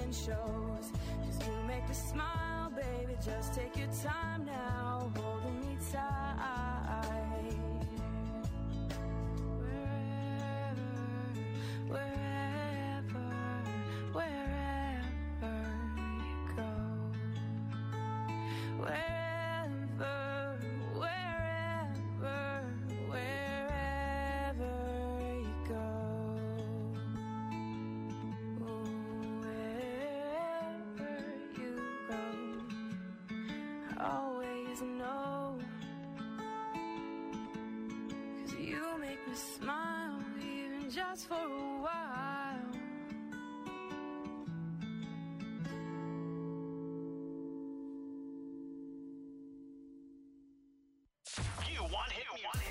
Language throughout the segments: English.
even shows. 'Cause you make me smile, baby, just take your time now, holding me tight. Always know, 'cause you make me smile, even just for a while. You want hit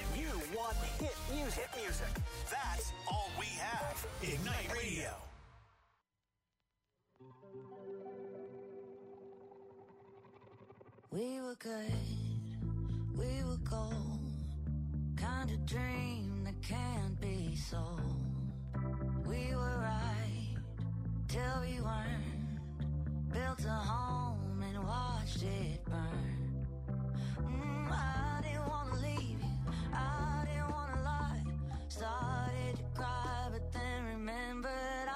music. That's all we have. Ignite Radio. We were good, we were gold, kind of dream that can't be sold. We were right till we weren't, built a home and watched it burn. I didn't want to leave you, I didn't want to lie, started to cry but then remembered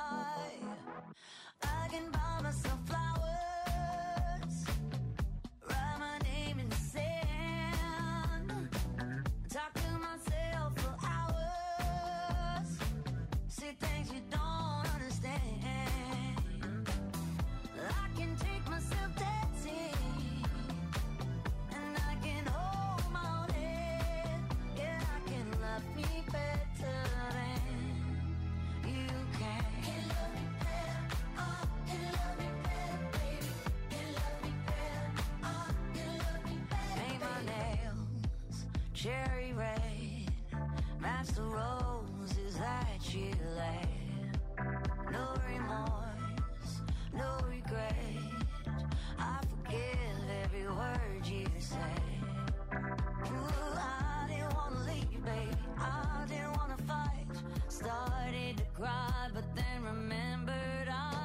I can buy myself flowers, write my name in the sand, talk to myself for hours, say things you don't understand. I can take myself dancing, and I can hold my own head. Yeah, I can love me better than you can. Can love me better, oh, can love me better, baby. Can love me better, oh, can love me better. Paint my nails cherry red, match the roses that you laid. No remorse, no regret, I forgive every word you say. Ooh, I didn't want to leave, baby, I didn't want to fight, started to cry but then remembered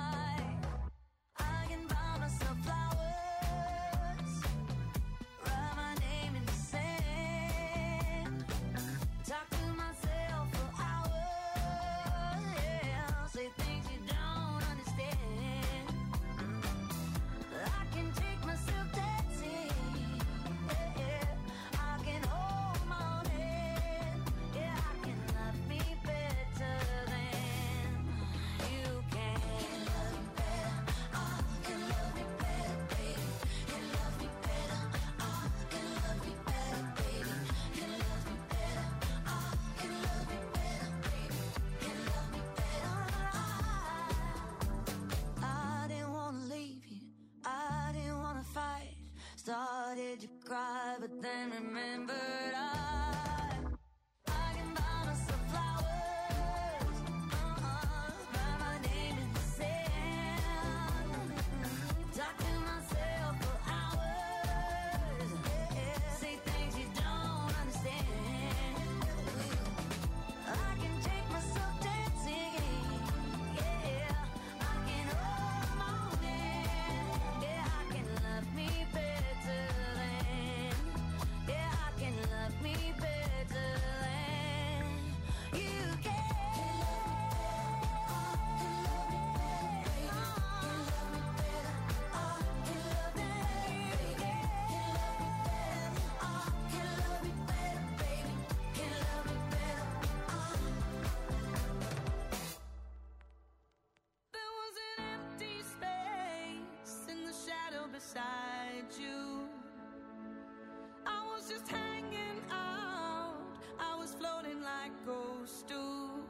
I can buy myself flowers, write my name in the sand, talk to myself for hours, yeah, say things you don't understand. I can take myself dancing, yeah, I can hold my own head, yeah, I can love me better than you can. Can love me better, oh, can love me better, baby. Can love me better, oh, can love me better, baby. Can love me better, oh, can love me better, baby. Can love me better, I didn't want to leave you, I didn't want to fight, started to cry but then remembered I can buy myself flowers, write my name in the sand, talk to myself for hours, yeah, say things you don't understand. I can take myself dancing, yeah, I can hold my own hand, yeah, I can love me better than, yeah, I can love me better than you can. Can love me better, oh, can love me better, baby. Can love me better, oh, There was an empty space in the shadow beside you. I was just hanging out, I was floating like ghosts do.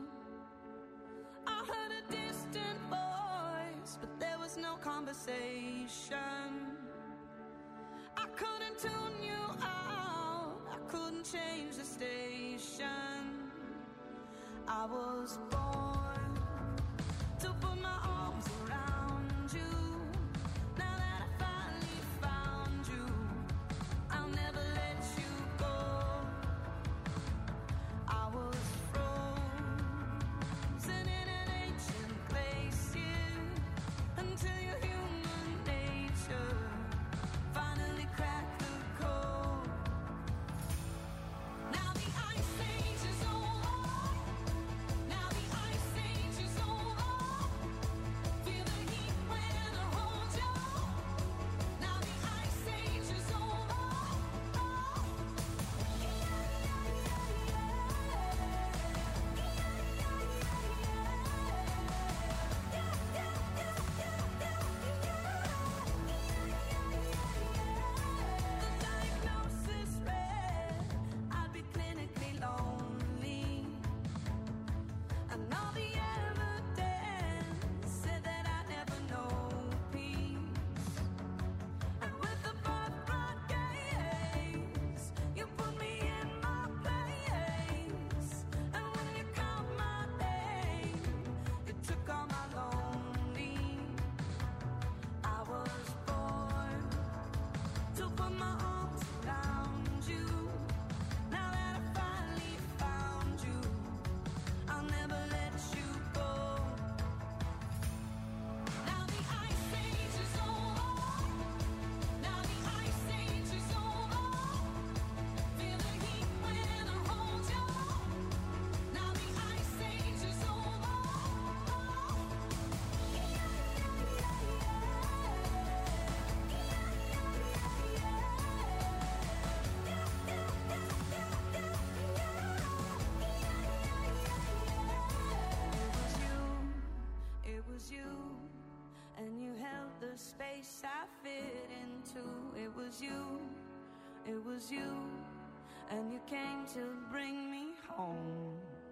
I heard a distant voice, but there was no conversation. I couldn't tune you out, I couldn't change the station. I was born to put my arms around you. Now that I finally found you, I'll never let you go. I was frozen in an ancient glacier until you, and you held the space I fit into. It was you, and you came to bring me home.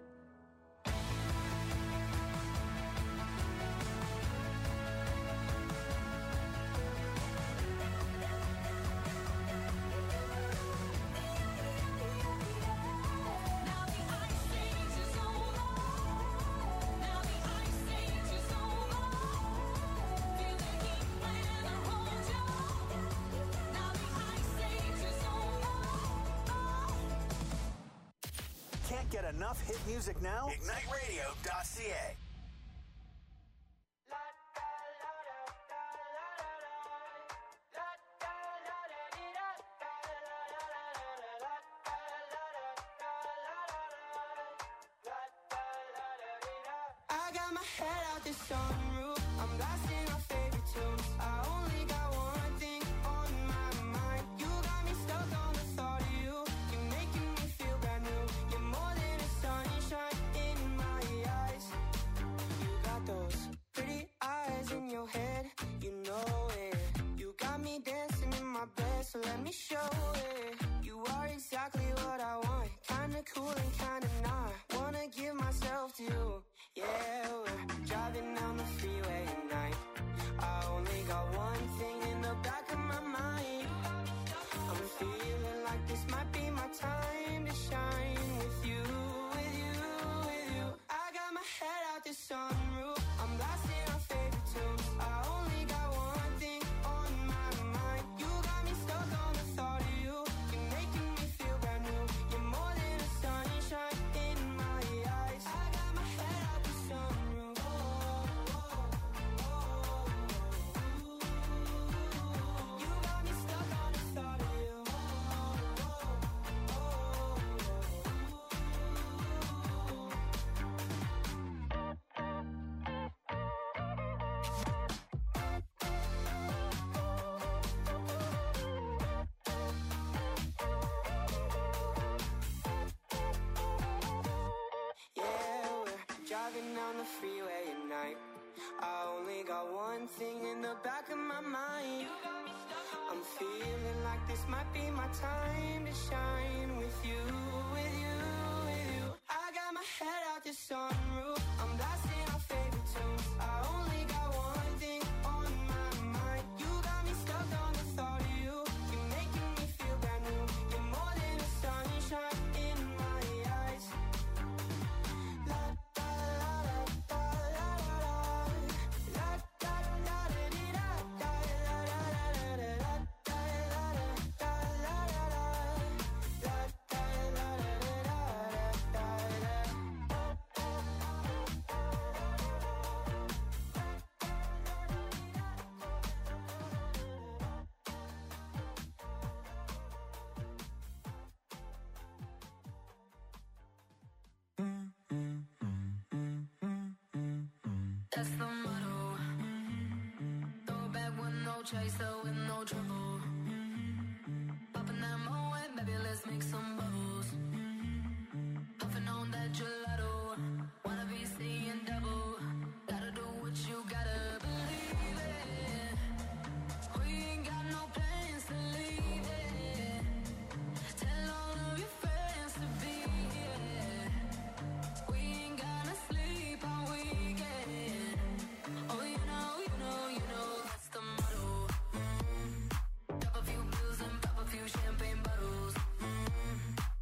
Can't get enough hit music now? IgniteRadio.ca. I got my head out the sunroof. I'm blasting our favorite tunes. I only got one thing on my mind. You got me stuck on the thought of you. You're making me feel brand new. You're more than a sunshine in my eyes. You got those pretty eyes in your head. You know it. You got me dancing in my bed, so let me show it. You are exactly what I want. Kinda cool and kinda not. Wanna give myself to you. Yeah, we're driving down the freeway at night. I only got one thing in the back of my mind. I'm feeling like this might be my time to shine with you, with you, with you. I got my head out the sunroof. I'm blasting our favorite tunes. I only got one thing on my mind. You got me stuck on the thought of you. You're making me feel brand new. You're more than a sunshine in my eyes. I got my head out the sunroof. You got me stuck on the thought of you. Yeah, we're driving down the freeway at night. I only got one thing in the back of my mind. I'm feeling like this might be my time to shine with you, with you, with you. I got my head out the sunroof. I'm blasting our favorite tunes. I only got one thing on my mind. You got me stuck on the thought of you. You're making me feel brand new. You're more than a sunshine in my eyes. La da la da la la la da da da dee da da la la la la la da la la la la la la da la la la That's the motto. Throw it back with no chaser, with no trouble. Popping that Moet, baby, let's make some bubbles. Puffing on that gelato. Wanna be seeing double. Gotta do what you gotta believe it. We ain't got no plans to leave it. Tell all of your friends to be here. We ain't gonna sleep all weekend. Oh, you know, that's the motto. Drop a few pills and pop a few champagne bottles.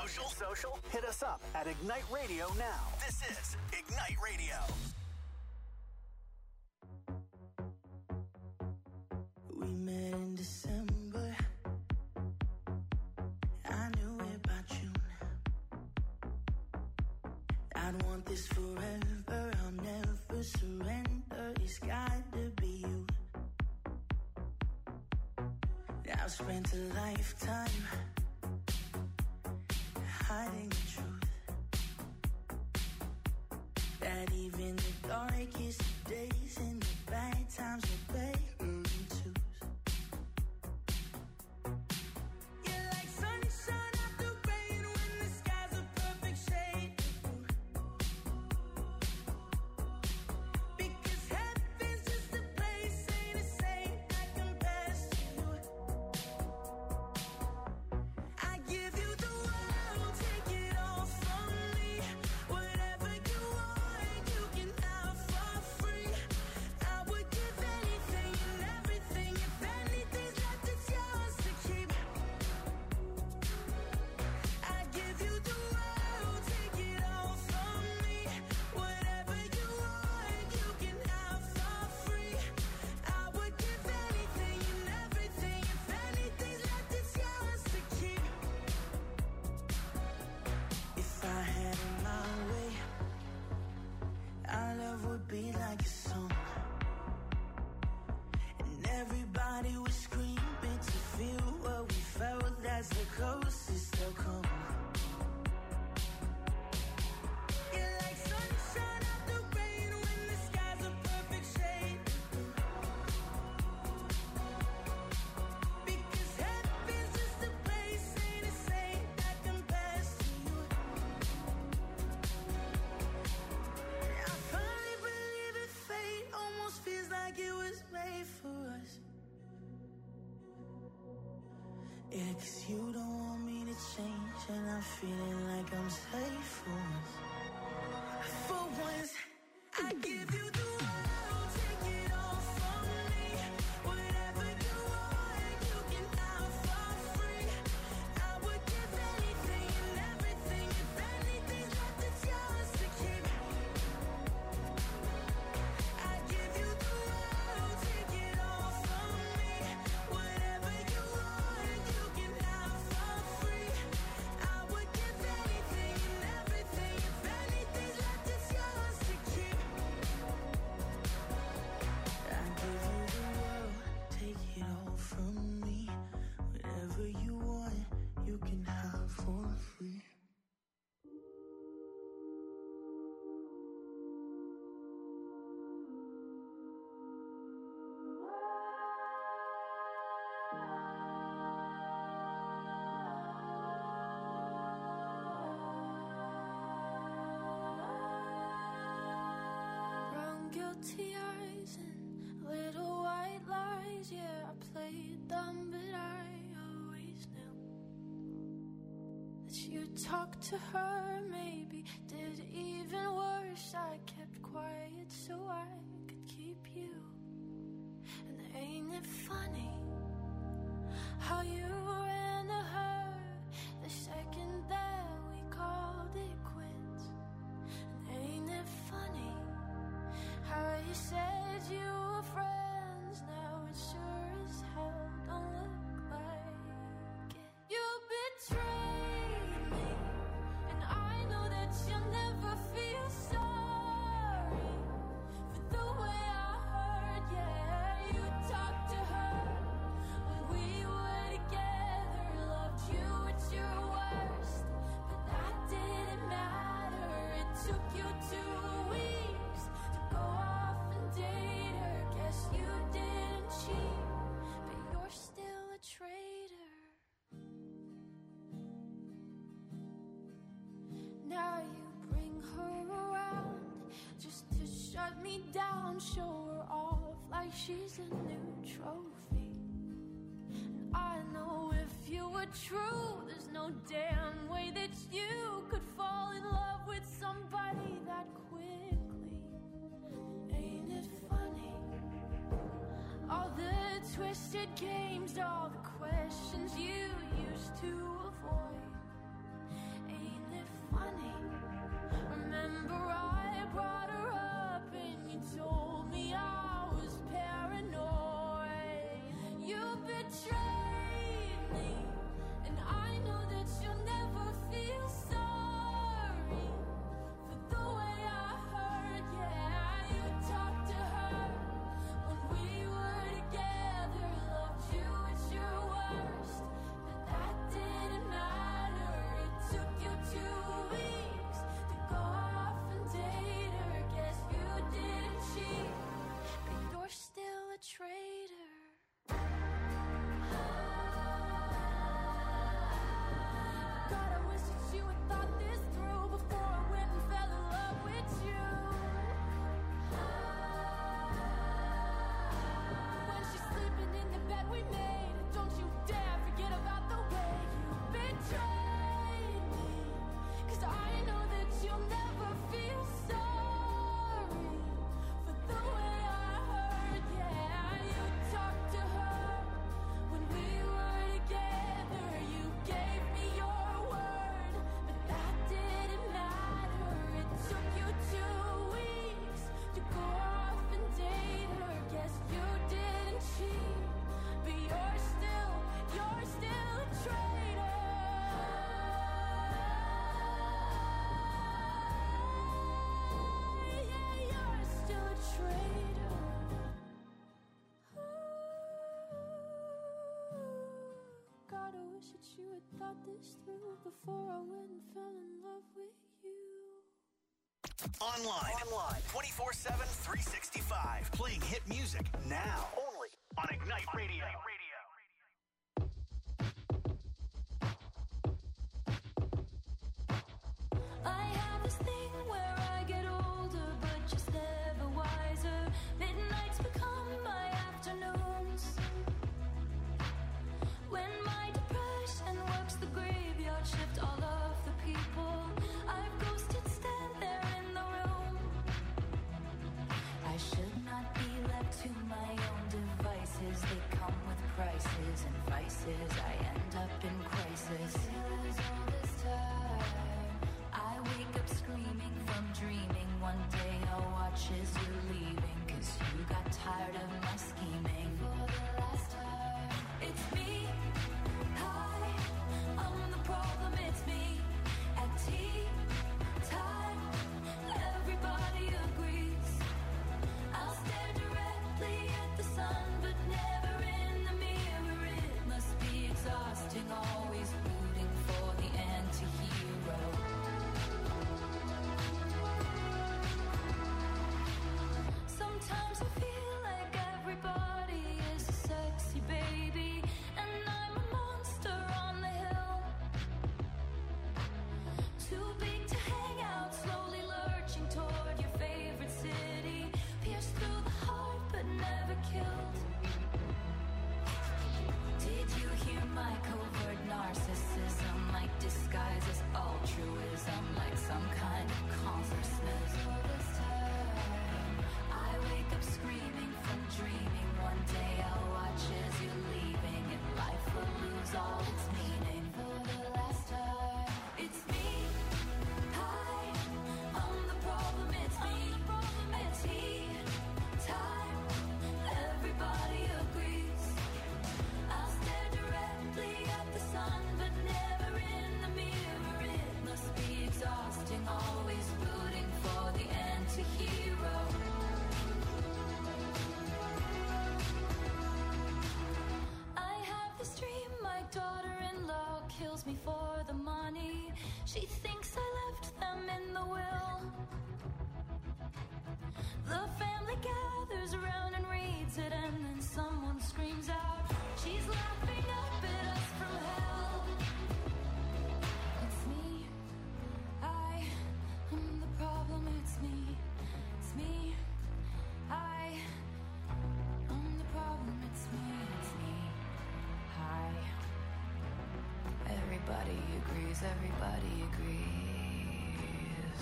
Social? Hit us up at Ignite Radio now. This is Ignite Radio. We met in December. I knew it by June. I'd want this forever. I'll never surrender. It's got to be you. I've spent a lifetime hiding the truth, that even the darkest days and the bad times are better than twos. You're like sunshine after rain when the sky's a perfect shade of blue. Because heaven's just a place, ain't a saint that compares to you. I give you the world, take it all from me. Whatever you want, you can have for free. I would give anything and everything. If anything's left, it's yours to keep. I give you the world, take it all from me. Whatever you want, you can have for free. I would give anything and everything. If anything's left, it's yours to keep. If I had it my way, our love would be like a song, and everybody would scream to feel what we felt. That's the closest they'll come. You're like sunshine after rain when the sky's a perfect shade of blue. Because heaven's just a place, ain't a saint that compares to you. I finally believe in fate, almost feels like it was made for us. Yeah, 'cause you don't want me to change, and I'm feeling like I'm safe for once. For once, I give you the world, take it all from me. Whatever you want, you can have for free. I would give anything and everything. If anything's left, it's yours to keep. I give you the world, take it all from me. Whatever you want, you can have for free. I would give anything and everything. If anything's left, it's yours to keep. I give you the world, take it all from me. Whatever you want, you can have for free. Brown guilty eyes and little white lies. Yeah, I played dumb, but I always knew that you talked to her. Maybe did even worse. I kept quiet so I could keep you. And ain't it funny how you ran to her the second that we called it quits? And ain't it funny how you said you were friends? Now it sure as hell don't look like it. You betrayed me, and I know that you'll never feel sorry for the way I heard. Yeah, you talked to her when we were together, loved you at your worst, but that didn't matter. It took you 2 weeks to go off and date her. Guess you didn't cheat, but you're still a traitor. Now you bring her around just to shut me down, show her off like she's a new trophy. And I know if you were true, there's no damn way that you could fall in love with somebody that quickly. Ain't it funny? All the twisted games, all the questions you used to avoid. funny. Remember I brought her up and you told me I was paranoid. You betrayed me, and I know that you'll never feel sorry for the way I heard. Yeah, you talked to her when we were together, loved you at your worst, but that didn't matter. It took you 2 weeks to go off and date her. Guess you didn't cheat, but you're still a traitor. God, I wish that you had thought this through before I went and fell in love with you. When she's sleeping in the bed we made, don't you dare forget about the way you betrayed me. 'Cause I know that you'll never feel sorry for the way I heard. Yeah, you talked to her when we were together. You gave me your word, but that didn't matter. It took you 2 weeks to go off and date her. Guess you didn't cheat, but you're still a traitor. Yeah, you're still a traitor. God, I wish that you had thought this through before I went and fell in love with you. Online 24/7, 365. Playing hit music now. Only on Ignite Radio. I have this thing where I get older, but just never wiser. Midnights become my afternoons. When my depression works the graveyard shift, all of the people I've ghosted stand there in the room. I should not be left to my own devices. They come with prices and vices. I end up in crisis. Feels all this time. I wake up screaming from dreaming. One day I'll watch as you're leaving, 'cause you got tired of my scheming. For the last time, it's me. Hi, I'm the problem, it's me. At tea time, everybody agrees. I'll stare directly at the sun, but never in the mirror. It must be exhausting, always rooting for the anti-hero. Sometimes I feel like everybody is a sexy baby, and I'm a monster on the hill. Too big to hang out, slowly lurching toward your favorite city. Pierced through the heart, but never killed. Did you hear my covert narcissism? Like disguise as altruism, like some kind of consciousness. All this time, I wake up screaming from dreaming. One day I'll watch as you're leaving, and life will lose all its meaning. For the last time, it's me. Hi, I'm the problem, it's me. At tea time, everybody agrees. I'll stare directly at the sun, but never in the mirror. It must be exhausting, always rooting for the anti-hero. I have this dream, my daughter-in-law kills me for the money. She thinks I left them in the will. The family gathers around and reads it, and then someone screams out, she's laughing up at us from hell. It's me. I'm the problem, it's me. It's me. I'm the problem, it's me. It's me. Hi. Everybody agrees, everybody agrees.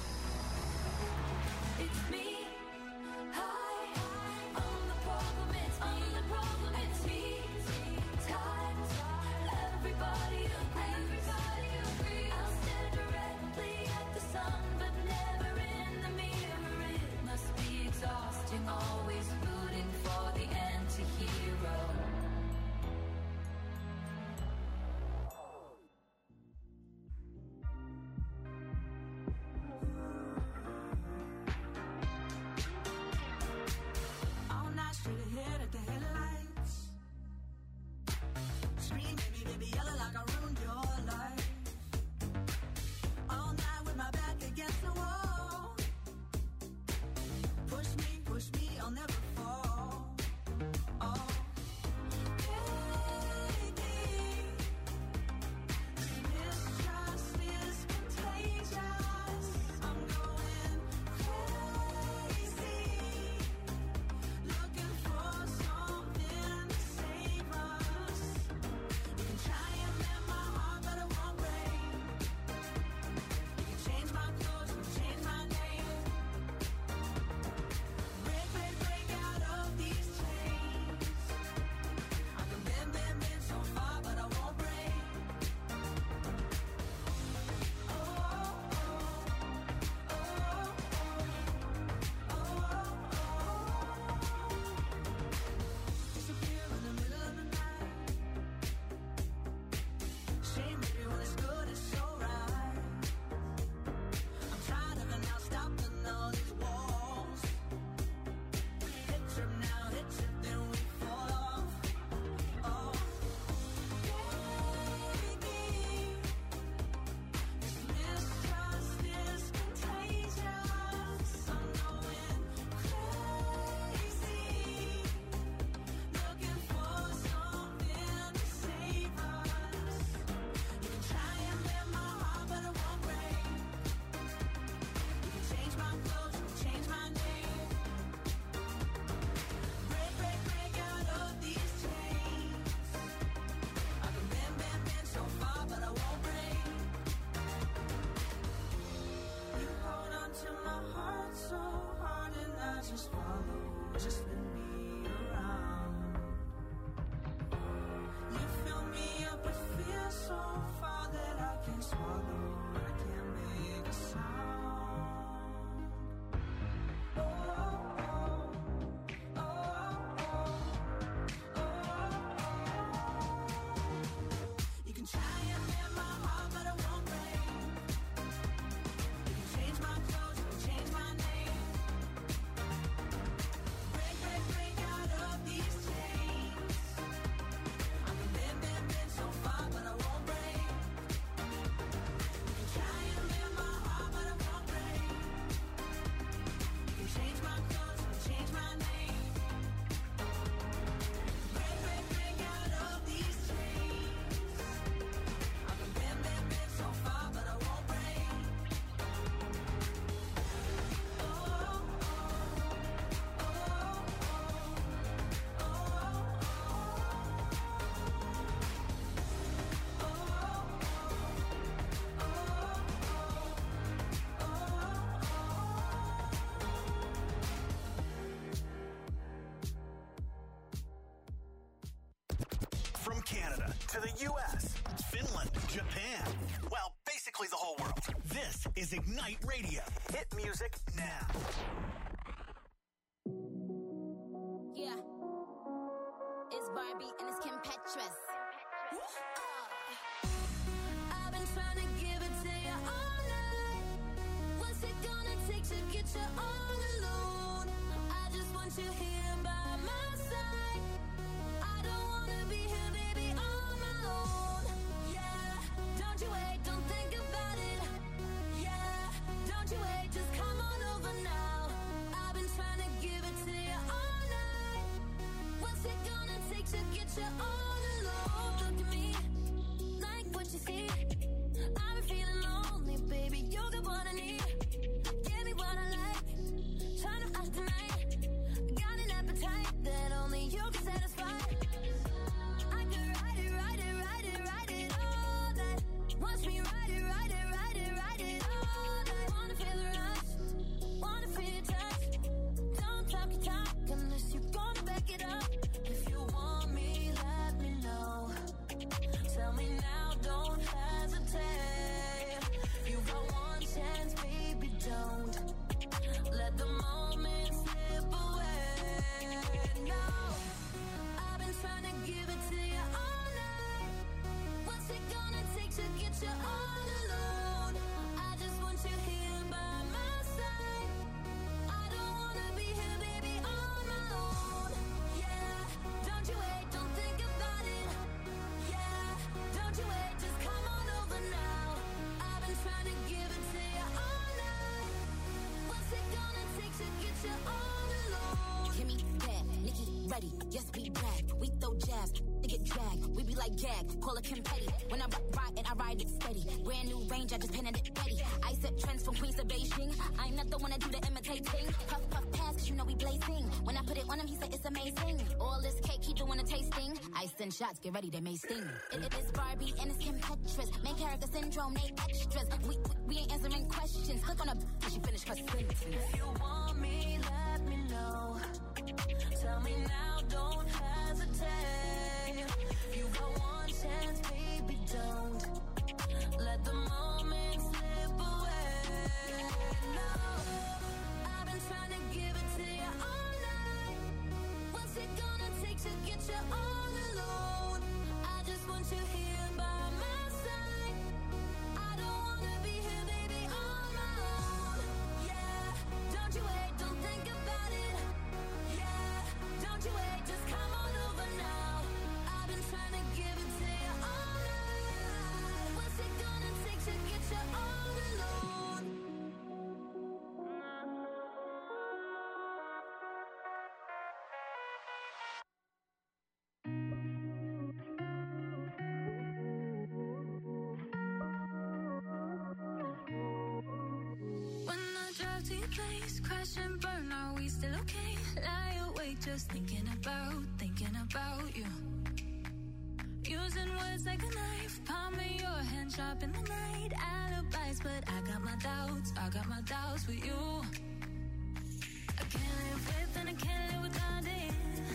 It's me. Hi. I'm the problem, it's me. I'm the problem, it's me. Time. Everybody agrees. Everybody agrees. I'll stare directly Canada to the U.S., Finland, Japan. Well, basically the whole world. This is Ignite Radio. Hit music now. Yeah. It's Barbie and it's Kim Petras. I've been trying to give it to you all night. What's it gonna take to get you all alone? I just want you here by my side. I don't wanna be here, baby, on my own. Yeah, don't you wait, don't think about it. Yeah, don't you wait, just come on over now. I've been trying to give it to you all night. What's it gonna take to get you all alone? Look at me, like what you see. I've been feeling lonely, baby, you got what I need. Give me what I like, turn up out tonight. Got an appetite that only you can satisfy. I could ride it, ride it, ride it, ride it all night. Watch me ride it, ride it, ride it, ride it all night. Wanna feel the rush, wanna feel your touch. Don't talk your talk unless you're gonna back it up. If you want me, let me know. Tell me now, don't hesitate. You got one chance, baby, don't let the moment slip away. No, I've been trying to give it to you all night. What's it gonna take to get you all alone? I just want you here by my side. I don't wanna be here, baby, on my own. Yeah, don't you wait, don't think about it. Yeah, don't you wait, just come on over now. I've been trying to give it to you all night. What's it gonna take to get you all alone? Kimmy, bad, Nikki, ready, yes we brag. We throw jabs, they get dragged. We be like gag, call it Kim Petty. When I ride and I ride it steady. Brand new range, I just painted it ready. I set trends from Queens to Beijing. I'm not the one to do the imitating. Puff, puff, pass, cause you know we blazing. When I put it on him, he said it's amazing. All this cake, he doing a tasting. Ice and shots, get ready, they may sting. It is Barbie and it's Kim Petras. Main character syndrome, they extras. We ain't answering questions. Click on her, she finished her sentence. If you want me, let me know. Tell me now, don't hesitate. You got one chance, baby, don't let the moment slip away. No, I've been trying to give it to you all night. What's it gonna take to get you all alone? I just want you here by my side. I don't wanna be here, baby, on my own. Yeah, don't you wait, don't think about it. Yeah, don't you wait, just come on over now. I've been trying to give it to you all night. What's it gonna take to get you all alone? When I drive to your place, crash and burn, are we still okay? Lie awake just thinking about you. Using words like a knife, palm in your hand, sharp in the night. Alibis, but I got my doubts with you. I can't live with and I can't live without it.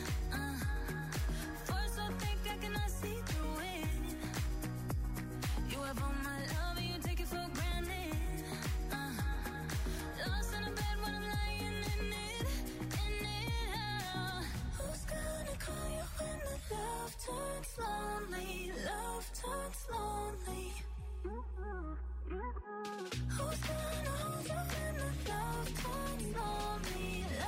Force so thick I cannot see through it. You have all my love and you take it for granted. Lost in a bed when I'm lying in it. Who's gonna call you when the love turns lonely? Who's gonna hold you when the love turns lonely?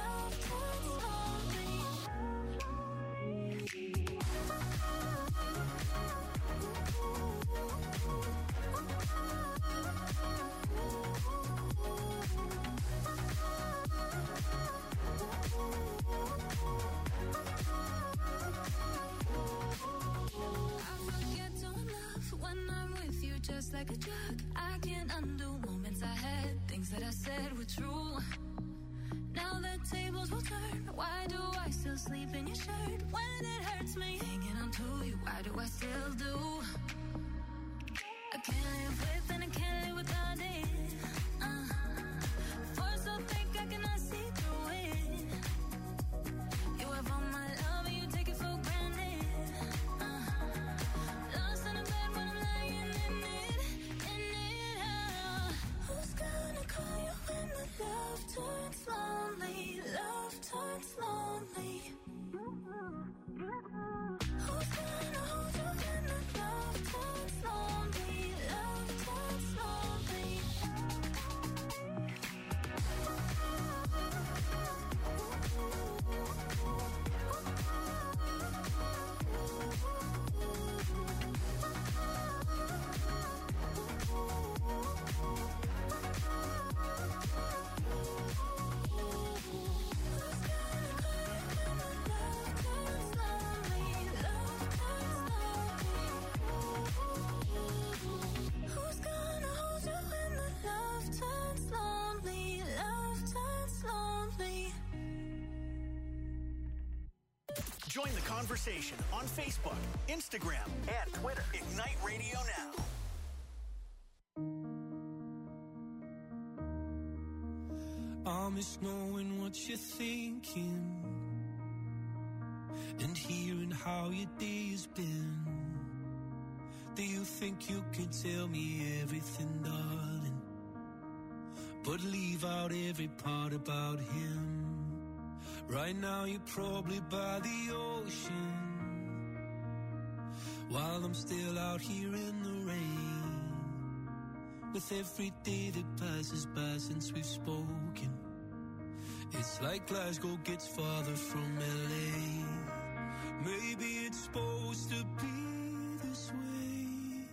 Just like a drug, I can't undo moments I had. Things that I said were true. Now the tables will turn. Why do I still sleep in your shirt when it hurts me? Hanging on to you, why do I still do? I can't live with and I can't live without it. Force so thick I cannot see through it. You have all my love and you take it for granted. Join the conversation on Facebook, Instagram, and Twitter. Ignite Radio Now. I miss knowing what you're thinking and hearing how your day has been. Do you think you can tell me everything, darling, but leave out every part about him? Right now you're probably by the ocean, while I'm still out here in the rain. With every day that passes by since we've spoken, it's like Glasgow gets farther from LA. Maybe it's supposed to be this way,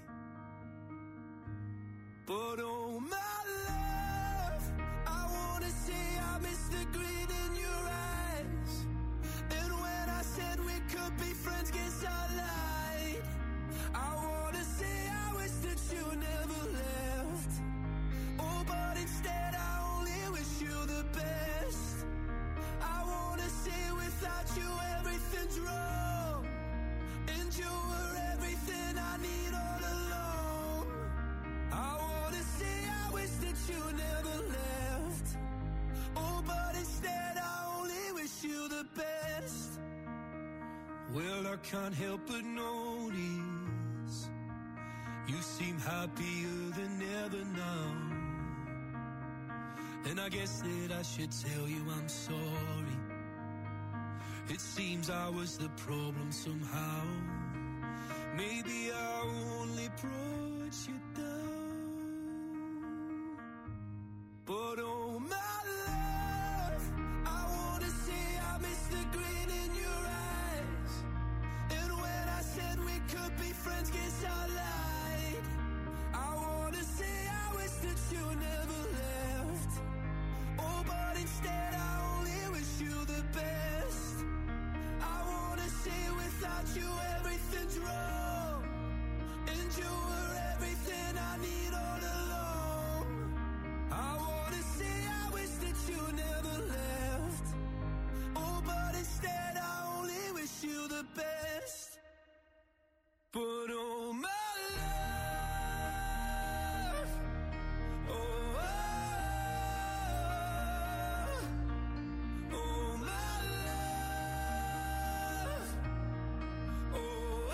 but oh my love, I wanna say I miss the green in your eyes. And when I said we could be friends, guess I lied. I wanna say I wish that you never left. Oh, but instead I only wish you the best. I wanna say without you everything's wrong, and you were everything I need all along. I wanna say I wish that you never left. Oh, but instead I only wish you the best. Well, I can't help but notice you seem happier than ever now. And I guess that I should tell you I'm sorry. It seems I was the problem somehow. Maybe I only brought you down. But oh my love, I wanna say I miss the green in your eyes. And when I said we could be friends, guess I lied. I wanna say I wish that you never left. Oh, but instead I only wish you the best. I wanna say without you everything's wrong, and you were everything I need all along. I wanna say I wish that you never left. Oh, but instead I only wish you the best. But oh my love, oh, oh my love, oh,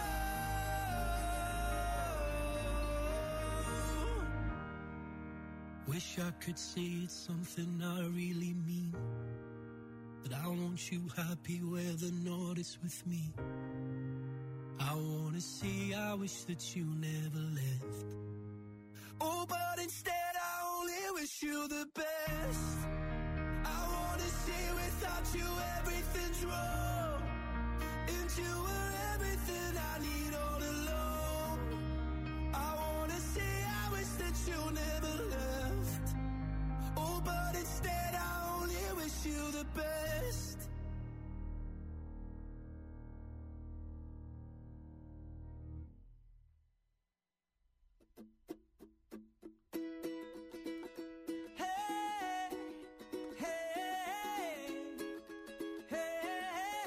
wish I could say it's something I really mean, that I want you happy where the north is with me. I wanna say I wish that you never left. Oh, but instead I only wish you the best. I wanna say without you everything's wrong, and you were everything I need all along. I wanna say I wish that you never left. Oh, but instead I only wish you the best. Hey, hey, hey, hey.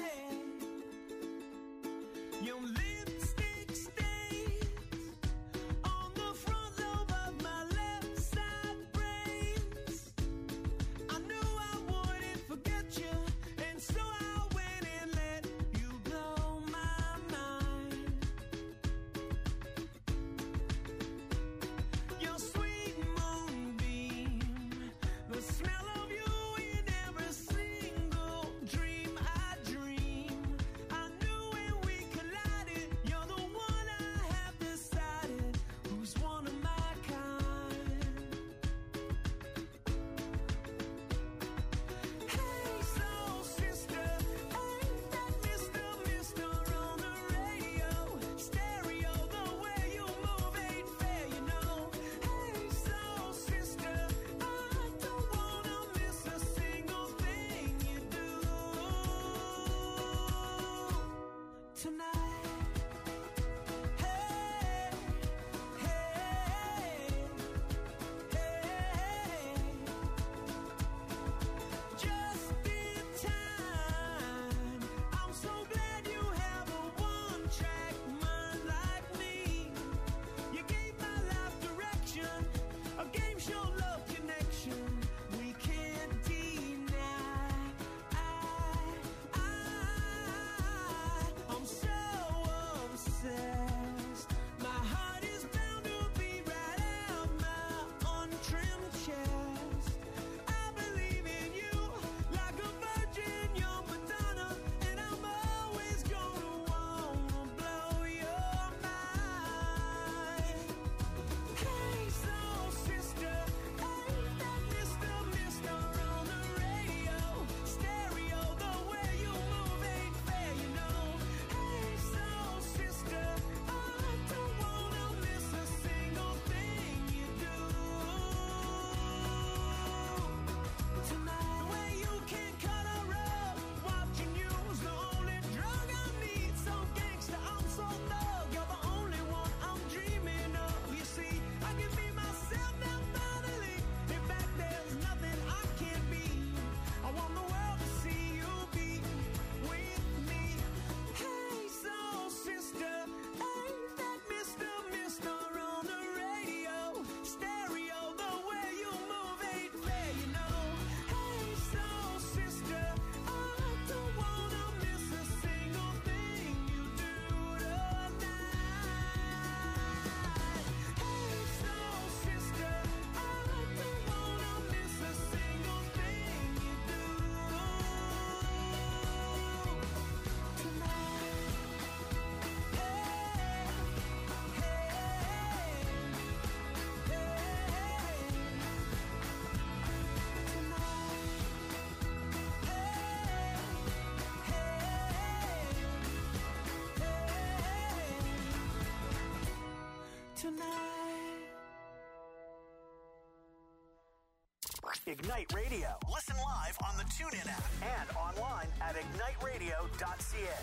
Ignite Radio. Listen live on the TuneIn app and online at igniteradio.ca.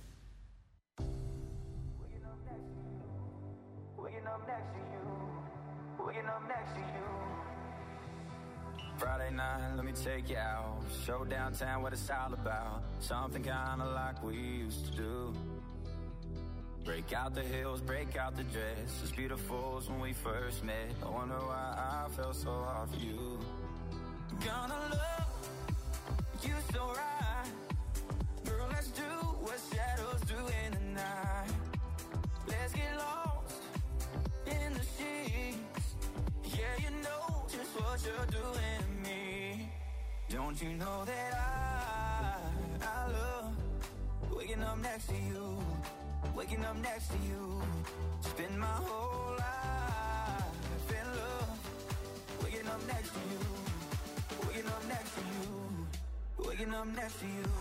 Waking up next to you. Waking up next to you. Friday night, let me take you out. Show downtown what it's all about. Something kinda like we used to do. Break out the heels, break out the dress. As beautiful as when we first met. I wonder why I felt so hard for you. Gonna love you so right. Girl, let's do what shadows do in the night. Let's get lost in the sheets. Yeah, you know just what you're doing to me. Don't you know that I love waking up next to you. Waking up next to you. Spend my whole life in love. Waking up next to you. Waking up next to you. Waking up next to you.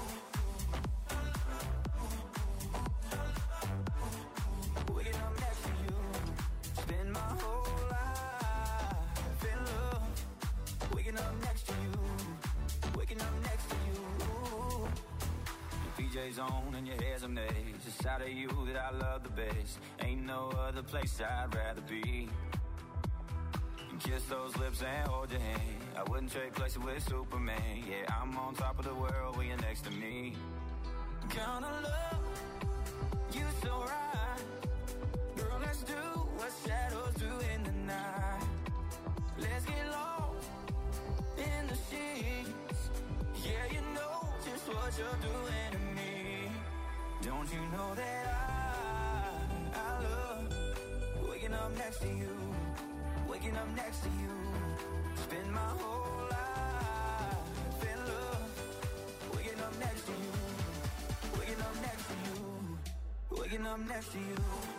Waking up next to you. Spend my whole life in love. Waking up next to you. Waking up next to you. Your PJ's on and your hair's amazed. It's out of you that I love the best. Ain't no other place I'd rather be. Kiss those lips and hold your hand. I wouldn't trade places with Superman. Yeah, I'm on top of the world when you're next to me. Gonna love you so right. Girl, let's do what shadows do in the night. Let's get lost in the sheets. Yeah, you know just what you're doing to me. Don't you know that I love waking up next to you. Waking up next to you. Spend my whole life in love. Waking up next to you. Waking up next to you. Waking up next to you.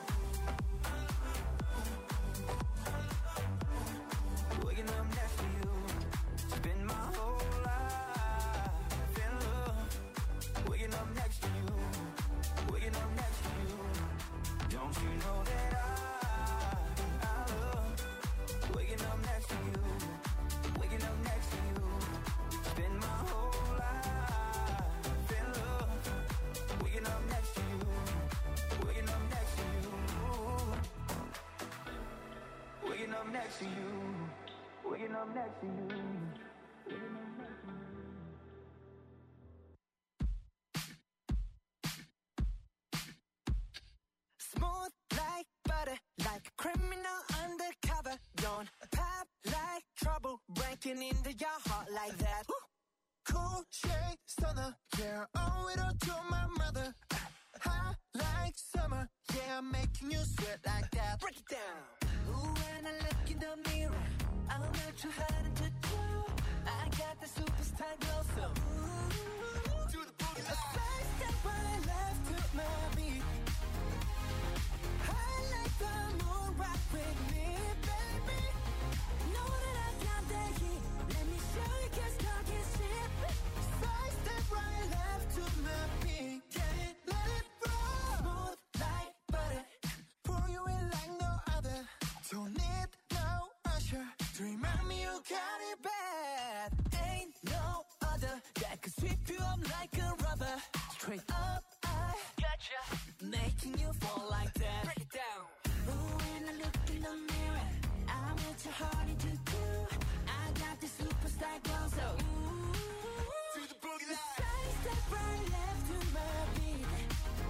Waking up next to you. Spend my whole life in love. Waking up next to you. Waking up next to you. Don't you know that I love waking up next to you. Waking up next to you. Spend my whole life in love. Waking up next to you. Waking up next to you. Waking up next to you. Waking up next to you. Smooth like butter, like a criminal undercover. Don't pop like trouble, breaking into your heart like that. Cool shade stunner, yeah, owe it all to my mother. Hot like summer, yeah, I'm making you sweat like that. Break it down. Ooh, when I look in the mirror, I'm not too hard to do. I got the superstar glow, so ooh, do the boogie. A side step right left to my beat. I like the moon rock with me, baby. Know that I got that heat. Let me show you, 'cause talk is cheap. Side step right left to my beat. Get it, let it roll. Smooth like butter. Pour you in like no other. Don't need no usher to remind me you got it bad. Ain't no other that could sweep you up like a rubber. Straight up, I gotcha, making you fall like that. Break it down. Ooh, when I look in the mirror, I'm not too hard to do. I got the superstar glow, so ooh, to the boogie line. Side step right left to my beat.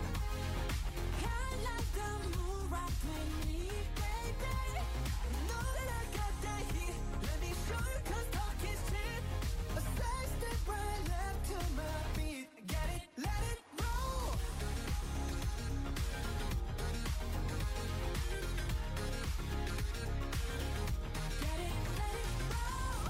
I like the moon rock with me, baby. Know that I got that heat. Let me show you, 'cause talk is cheap. A side step right left to my beat. Get it, let it roll. Get it, let it roll.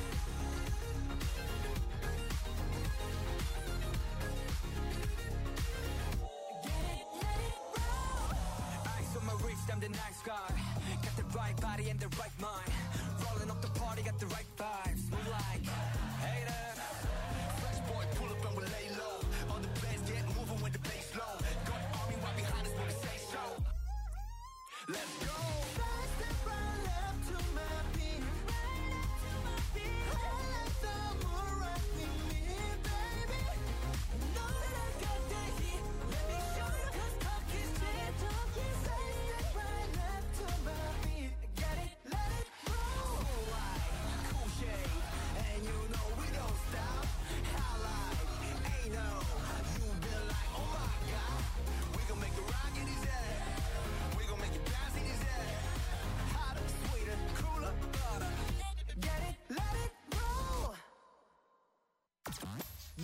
Get it, let it roll. Eyes on my wrist, I'm the nice guy. Got the right body and the right mind. Rolling up the party, got the right vibes. Move like haters. Fresh boy, pull up and we lay low. All the bands get moving when the bass low. Got army right behind us when we say so. Let's go. Side step right left to my beat. Right up to my beat. I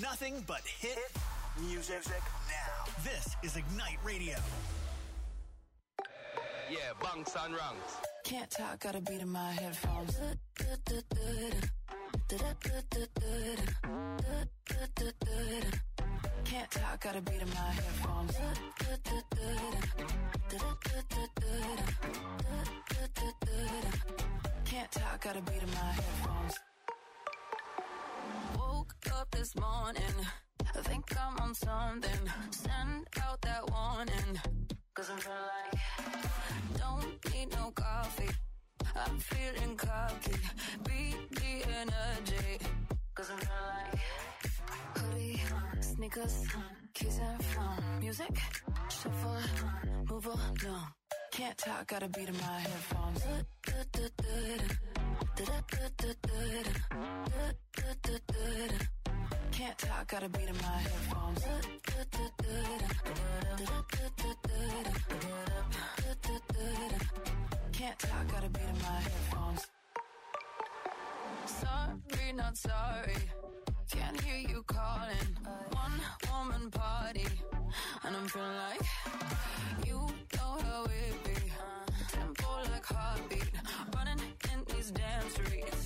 Nothing but hit music now. This is Ignite Radio. Yeah, bunks and ranks. Can't talk, got a beat in my headphones. Can't talk, got a beat in my headphones. Can't talk, got a beat in my headphones. Woke up this morning, I think I'm on something. Send out that warning, 'cause I'm feeling like don't need no coffee. I'm feeling cocky. Beat the energy, 'cause I'm feeling like hoodie, sneakers, keys and phone. Music, shuffle, move along. Can't talk, got a beat in my headphones. Can't talk, got a beat in my headphones. Can't talk, got a beat in my headphones. Sorry, not sorry. Can't hear you calling. One woman party, and I'm feeling like you know how it be. Tempo like heartbeat, running in these damn streets.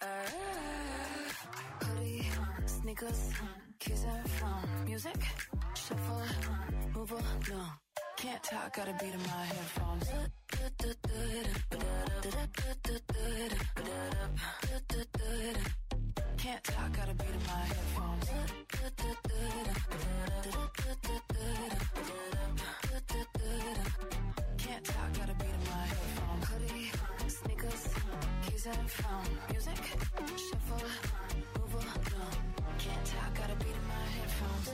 Hoodie, sneakers, keys and phone. Music, shuffle, move along. Can't talk, got a beat in my headphones. Can't talk, got a beat in my headphones. Can't talk, got a beat in my headphones. Hoodie, sneakers, keys and phone. Music, shuffle, move along. Can't talk, got a beat in my headphones.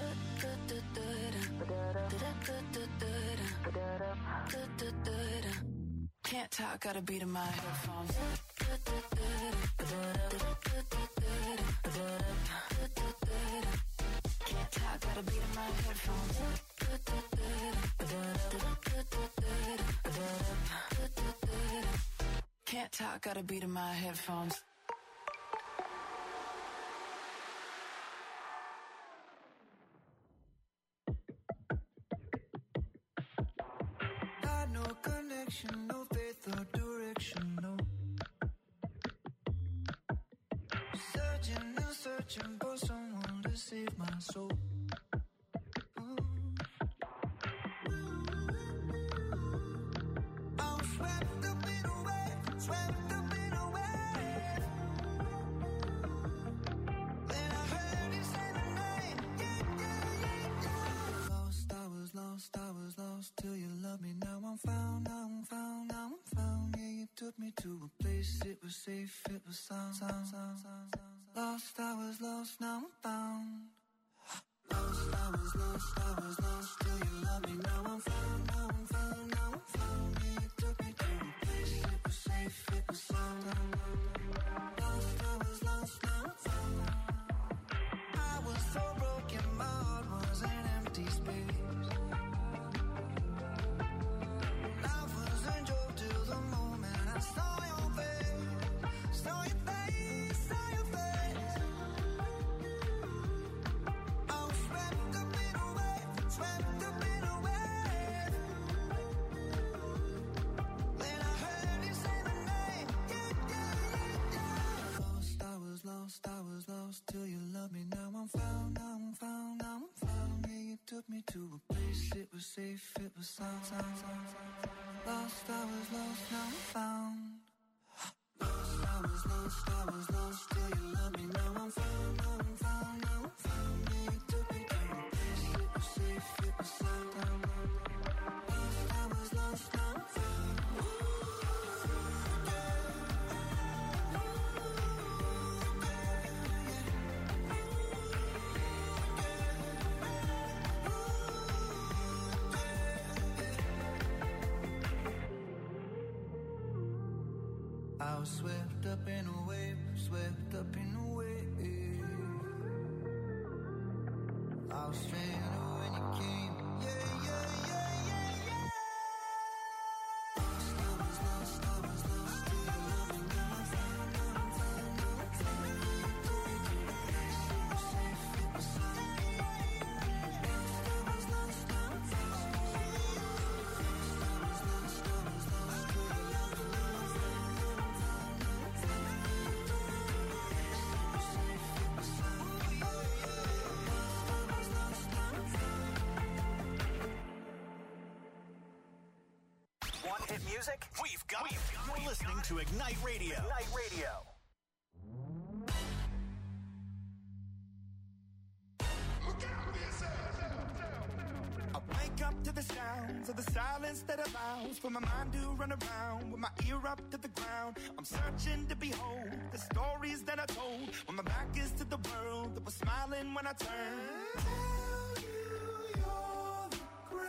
Can't talk, got a beat in my headphones. Can't talk, got a beat in my headphones. Can't talk, got a beat in my headphones. No connection, no faith or direction, no. Searching and searching for someone to save my soul. I'm swept up in a wave, swept up in a wave. Then I heard you say my name, yeah. Lost, I was lost, I was lost till you loved me. Now I'm found, now I'm found, now I'm found. Yeah, you took me to a place, it was safe, it was sound. Lost, I was lost, now I'm found. Lost, I was lost, I was lost till you loved me. Now I'm found, now I'm found, now I'm found. Yeah, you took me to a place, it was safe, it was sound. Lost, I was lost, now I'm found. I was so broken, my heart was an empty space. Life was a joke till the moment I saw your face, saw your face, saw your face. I was swept up in a wave, swept up in a wave. Then I heard you say my name, yeah. Lost, I was lost, I was lost till you loved me. Now I'm found, now I'm found, now I'm found. Yeah, you took me to a place, it was safe, it was sound. Lost, I was lost, now I'm found. Lost, I was lost, I was lost till you loved me. Now I'm found, now I'm found, now I'm found. Yeah, you took me to a place, it was safe, it was sound. Lost, I was lost, now I'm found. I was swept up in a wave, swept up in a wave. I was stranded when you came, yeah, yeah, yeah, yeah, yeah. Lost, I was lost, I was lost till you loved me. Now I'm found, now I'm found, now I'm found. You took me to a place, it was safe, it was sound. Want hit music? We've got it. You're listening to Ignite Radio. Ignite Radio. I wake up to the sounds of the silence that allows for my mind to run around with my ear up to the ground. I'm searching to behold the stories that I told when my back is to the world that was smiling when I turned. Tell you you're the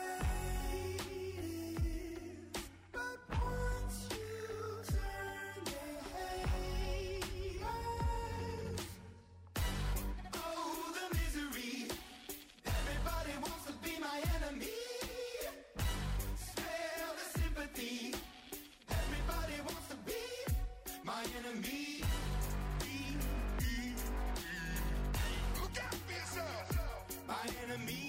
greatest, but once you turn, they hate us. Oh, the misery. Everybody wants to be my enemy. Smell the sympathy. Everybody wants to be my enemy. Look out for yourself. My enemy.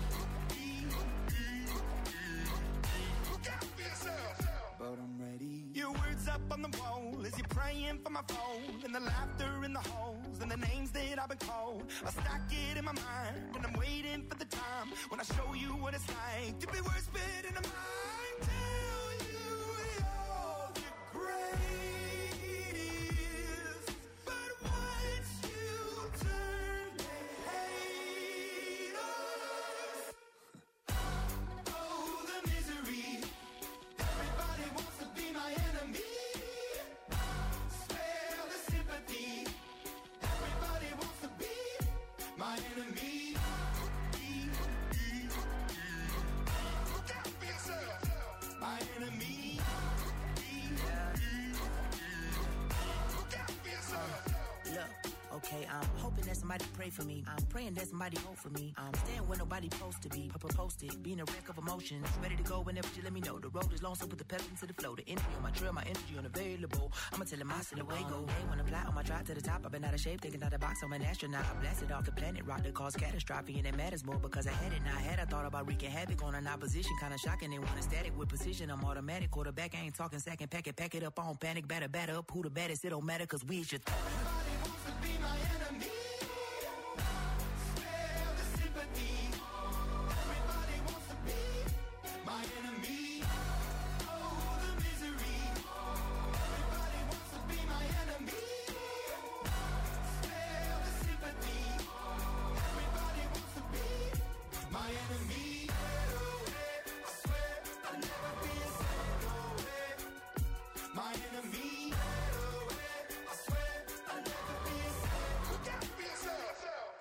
Look out for yourself. But I'm ready. Your words up on the wall as you're praying for my phone, and the laughter in the halls and the names that I've been called. I stack it in my mind and I'm waiting for the time when I show you what it's like to be worse fit in a mind. Tell you you're the greatest, but once you turn, they hate us. Oh, the misery. Everybody wants to be my enemy. Spare the sympathy. Everybody wants to be my enemy. Look out for yourself. My enemy. Look out for yourself. Look, okay, I'm hoping that somebody pray for me. I'm praying that somebody hope for me. I'm staying where nobody supposed to be. Posted, being a wreck of emotions. Ready to go whenever you let me know. The road is long, so put the pedal into the flow. The energy on my trail, my energy unavailable. I'ma tell him I still away go. Hey, when I fly on my drive to the top, I've been out of shape, taking out the box. I'm an astronaut. I blasted off the planet, rock that caused catastrophe, and it matters more because I had it. Now I had, I thought about wreaking havoc on an opposition, kind of shocking. They want a static with precision. I'm automatic, quarterback. I ain't talking second pack it up on panic, batter up. Who the baddest? It don't matter, cause we should. Everybody wants to be my enemy. Spare the sympathy. Everybody wants to be my enemy. Oh, the misery. Everybody wants to be my enemy. Spare the sympathy. Everybody wants to be my enemy. I swear I'll never be a my enemy. I swear I'll never be a look out for yourself.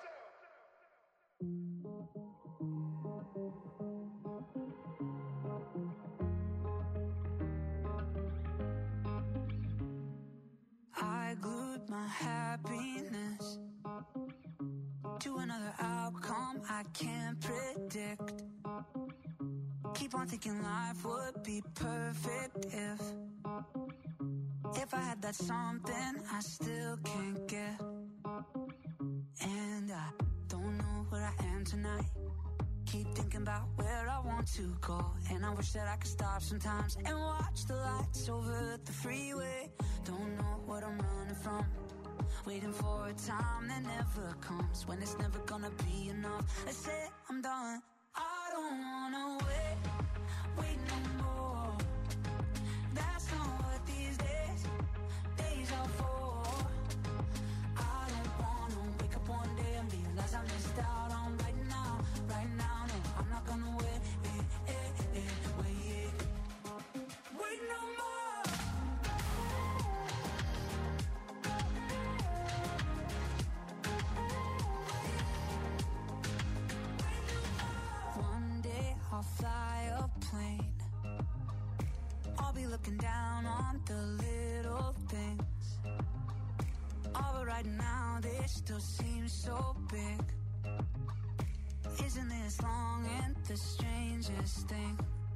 I glued my happiness to another outcome I can't predict. Keep on thinking life would be perfect if I had that something I still can't get. And I don't know where I am tonight. Keep thinking about where I want to go, and I wish that I could stop sometimes and watch the lights over the freeway. Don't know what I'm running from, waiting for a time that never comes, when it's never gonna be enough. I say I'm done. I don't wanna wait no more. That's not what these days are for. I don't wanna wake up one day and realize I missed out on right now. No, I'm not gonna wait no more. One day I'll fly a plane. I'll be looking down on the little things. All but right now they still seem so big. Isn't this long and the strangest thing?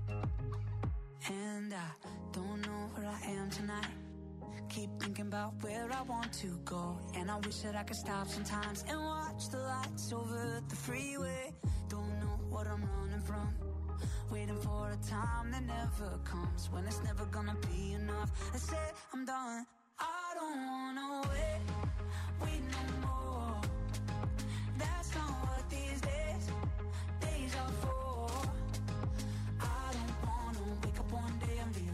And I don't know where I am tonight. Keep thinking about where I want to go, and I wish that I could stop sometimes and watch the lights over the freeway. Don't know what I'm running from, waiting for a time that never comes, when it's never gonna be enough. I say I'm done. I don't wanna wait no more. That's not what these days are for. I don't wanna wake up one day and be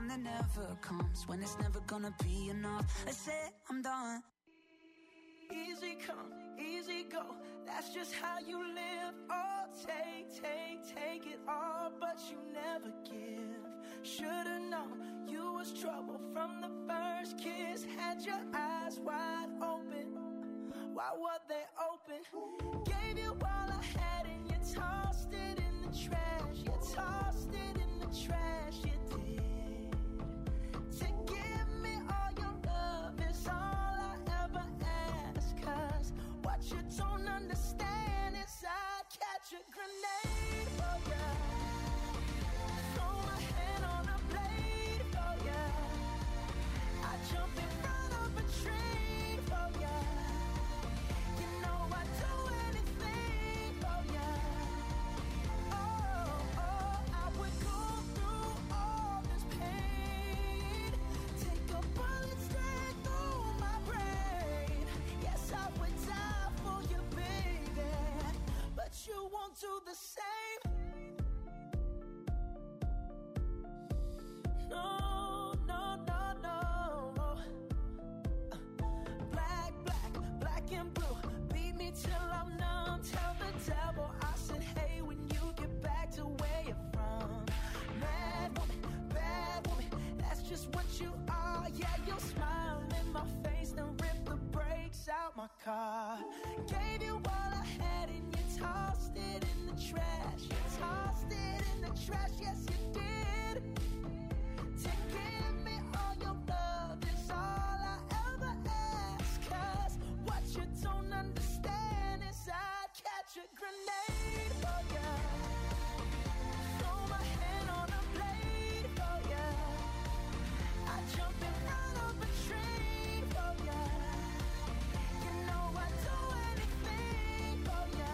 that never comes, when it's never gonna be enough. I said I'm done. Easy come, easy go, that's just how you live. Oh, take it all, but you never give. Should've known you was trouble from the first kiss. Had your eyes wide open, why were they open? Gave you all I had and you tossed it in the trash. You tossed it in the trash, you did. To give me all your love is all I ever ask. Cause what you don't understand is I'd catch a grenade for ya. Throw my hand on a blade for ya. I'd jump in front of a train for ya. You know I'd do anything for ya. Oh, I would go through all this pain. Take a bullet straight through my brain. Yes, I would die for you, baby, but you won't do the same. No, no, no, no. Black and blue. Beat me till I'm numb. Tell the devil I said, hey, when you get back to where you're from. Mad woman, bad woman, that's just what you are. Yeah, you'll smile in my face, then rip the brakes out my car. Gave you all I had and you tossed it in the trash. You tossed it in the trash, yes you did. To give me all your love is all I ever ask. Cause what you don't understand is I'd catch a grenade for ya. Throw my hand on a blade for ya. I'd jump in front of a train for ya. You know I'd do anything for ya.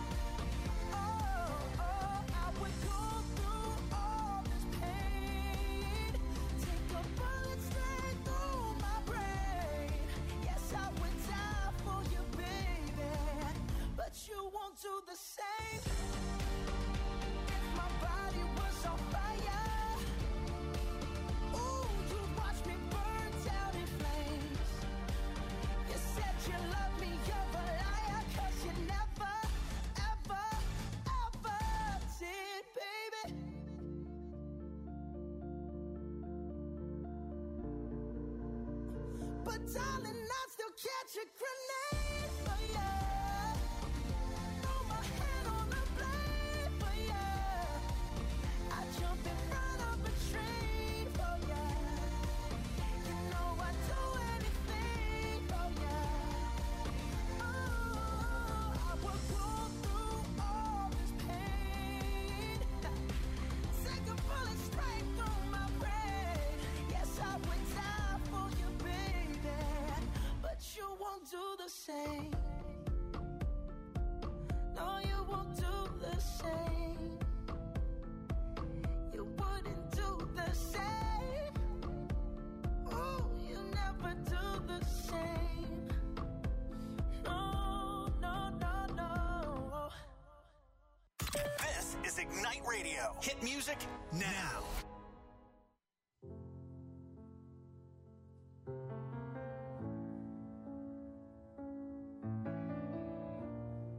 Oh, I would go through all this pain. Take a bullet straight through my brain. Yes, I would die for you, baby, but you won't do the same. If my body was on fire, ooh, you'd watch me burn down in flames. You said you love me, you're a liar, cause you never, ever, ever did, baby. But darling, I'd still catch a grenade for ya. Throw my hand on a blade for ya. I'd jump in front of a train for ya. You know I'd do anything for ya. Oh, I would go through all this pain. Take a bullet straight through my brain. Yes, I would die for you, baby, but you won't do the same. No, you won't do the same. You wouldn't do the same. Oh, you never do the same. No, no, no, no. This is Ignite Radio. Hit music now.